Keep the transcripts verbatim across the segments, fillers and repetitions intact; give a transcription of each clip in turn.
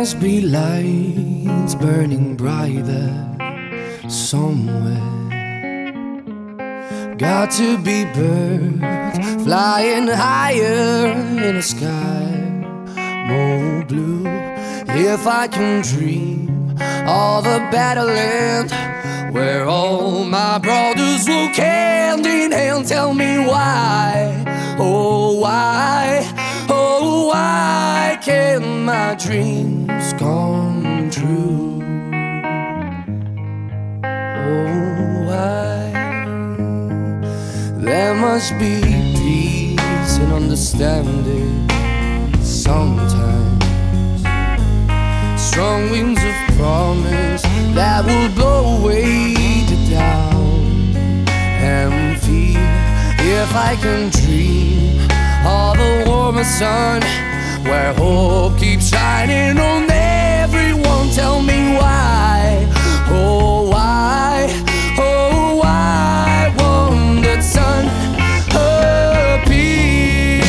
must be lights burning bright there somewhere. Got to be birds flying higher in the sky, more blue. If I can dream of a better land where all my brothers walk hand in hand, tell me why, oh why, oh why can't my dreams come true? Oh why? There must be peace and understanding sometimes, strong winds of promise that will blow away the doubt and fear. If I can dream of a warmer sun where hope keeps shining on everyone, tell me why, oh why, oh why won't the sun appear?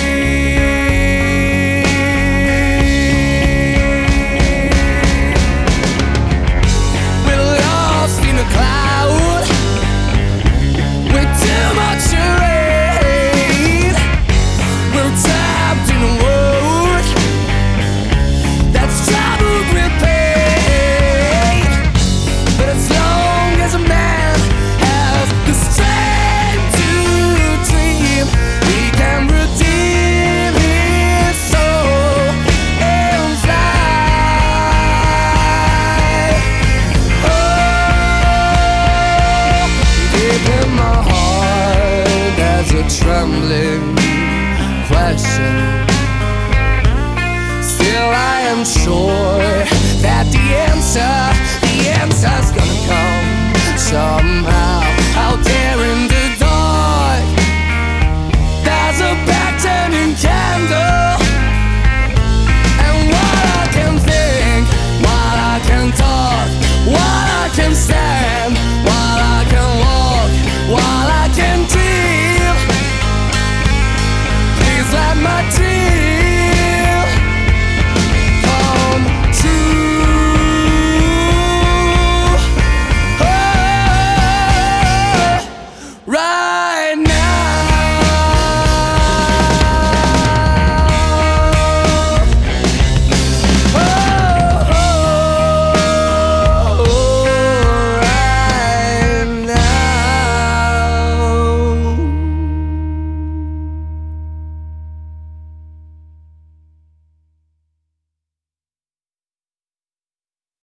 We're lost in a cloud with too much rain. We're trapped in a world that's troubled with pain. But as long as a man has the strength to dream, he can redeem his soul and fly. Oh, deep in my heart there's a trembling question. Still I am sure